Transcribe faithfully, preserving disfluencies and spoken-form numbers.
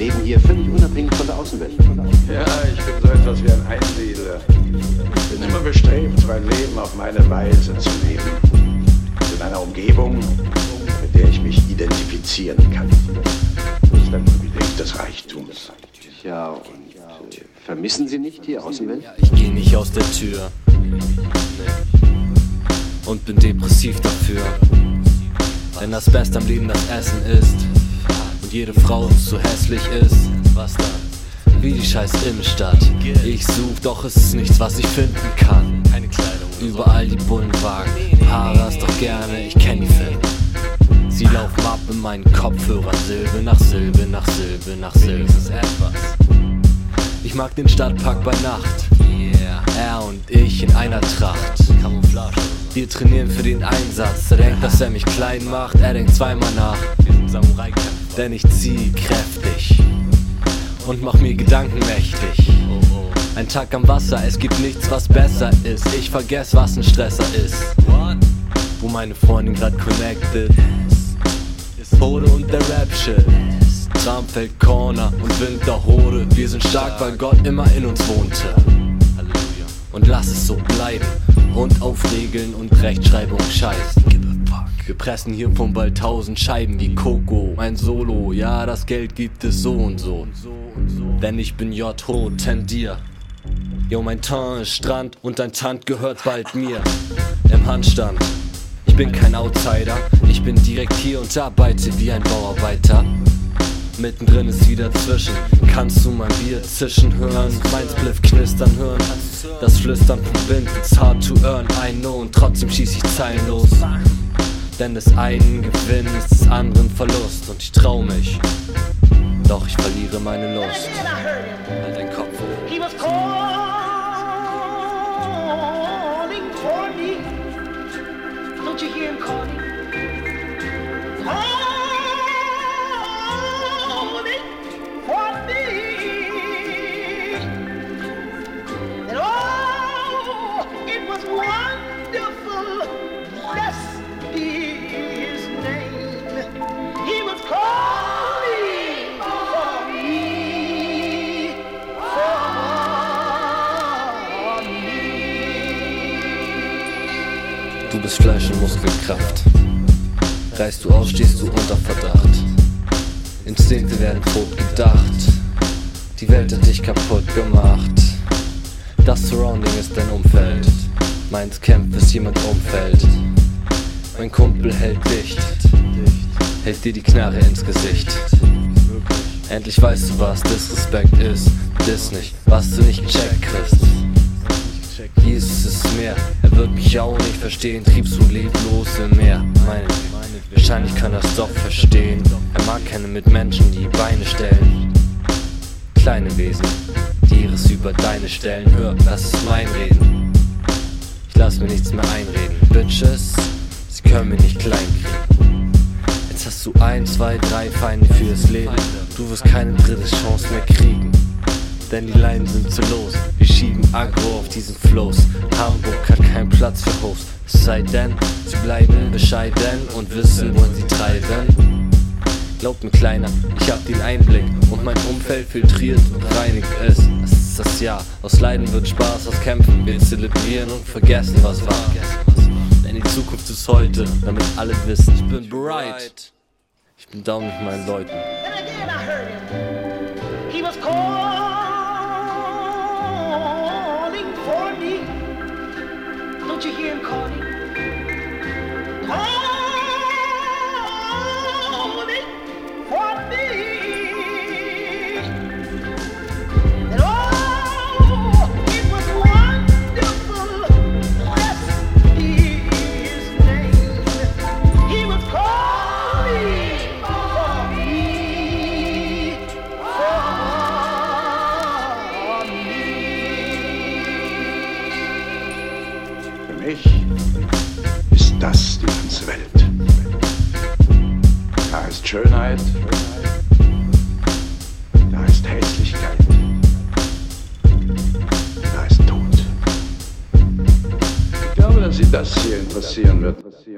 leben hier völlig unabhängig von der Außenwelt. Ja, ich bin so etwas wie ein Einsiedler. Ich bin immer bestrebt, mein Leben auf meine Weise zu leben. In einer Umgebung, mit der ich mich identifizieren kann. Das ist ein Privileg des Reichtums. Ja, und äh, vermissen Sie nicht die Außenwelt? Ich geh nicht aus der Tür und bin depressiv dafür. Denn das Beste am Leben das Essen ist und jede Frau so hässlich ist. Was dann? Wie die scheiß Innenstadt. Ich such, doch es ist nichts, was ich finden kann. Keine Kleidung. Überall die Bullenwagen. Paras doch gerne, ich kenn die Filme. Sie laufen ab in meinen Kopfhörern, Silbe nach Silbe, nach Silbe, nach Silbe. Ich mag den Stadtpark bei Nacht. Er und ich in einer Tracht. Wir trainieren für den Einsatz. Er denkt, dass er mich klein macht, er denkt zweimal nach. Denn ich zieh kräftig und mach mir Gedanken mächtig. Ein Tag am Wasser, es gibt nichts, was besser ist. Ich vergess, was ein Stresser ist. Wo meine Freundin grad connected ist Hode und der Rap-Shit. Tramfeld, Corner und Winterhode. Wir sind stark, weil Gott immer in uns wohnte. Und lass es so bleiben und auf Regeln und Rechtschreibung scheißen. Wir pressen hier von bald tausend Scheiben wie Coco. Mein Solo, ja, das Geld gibt es so und so. Denn ich bin J-Ho, tendier. Jo, mein Teint ist Strand und dein Tant gehört bald mir. Im Handstand. Ich bin kein Outsider, ich bin direkt hier und arbeite wie ein Bauarbeiter. Mittendrin ist wieder zwischen. Kannst du mein Bier zischen hören? Mein Spliff knistern hören? Das Flüstern vom Wind, it's hard to earn, I know. Und trotzdem schieß ich zeilenlos. Denn des einen Gewinn ist des anderen Verlust. Und ich trau mich, doch ich verliere meine Lust. Halt dein Kopf hoch. Don't you hear him calling? Calling for me. And oh, it was wonderful. Blessed be his name. He was calling for me. For me. Du bist Fleisch und Muskelkraft. Reißt du aus, stehst du unter Verdacht. Instinkte werden tot gedacht. Die Welt hat dich kaputt gemacht. Das Surrounding ist dein Umfeld. Meins kämpft, bis jemand umfällt. Mein Kumpel hält dicht, hält dir die Knarre ins Gesicht. Endlich weißt du, was Disrespect ist. Diss nicht, was du nicht gecheckt kriegst. Jesus ist mehr, er wird mich auch nicht verstehen. Trieb so leblos im Meer. Meine, wahrscheinlich kann er's doch verstehen. Er mag keine Mitmenschen, die Beine stellen. Kleine Wesen, die ihres über deine stellen. Hör, das ist mein Reden. Ich lass mir nichts mehr einreden. Bitches, sie können mich nicht klein kriegen. Jetzt hast du ein, zwei, drei Feinde fürs Leben. Du wirst keine dritte Chance mehr kriegen. Denn die Leinen sind zu los. Wir schieben Aggro auf diesen Flows. Hamburg hat keinen Platz für Host. Es sei denn, sie bleiben bescheiden und wissen, wohin sie treiben. Glaub mir, Kleiner, ich hab den Einblick und mein Umfeld filtriert und reinigt es. Das ist das Jahr. Aus Leiden wird Spaß, aus Kämpfen. Wir zelebrieren und vergessen, was war. Denn die Zukunft ist heute, damit alle wissen, ich bin bereit. Ich bin down mit meinen Leuten. He was calling for me. Don't you hear him calling? Calling for me. And oh, it was wonderful. Blessed be his name. He was calling for me. Für mich ist das die ganze Welt. Da ist Schönheit, da ist Hässlichkeit, da ist Tod. Ich glaube, dass Sie das hier interessieren wird.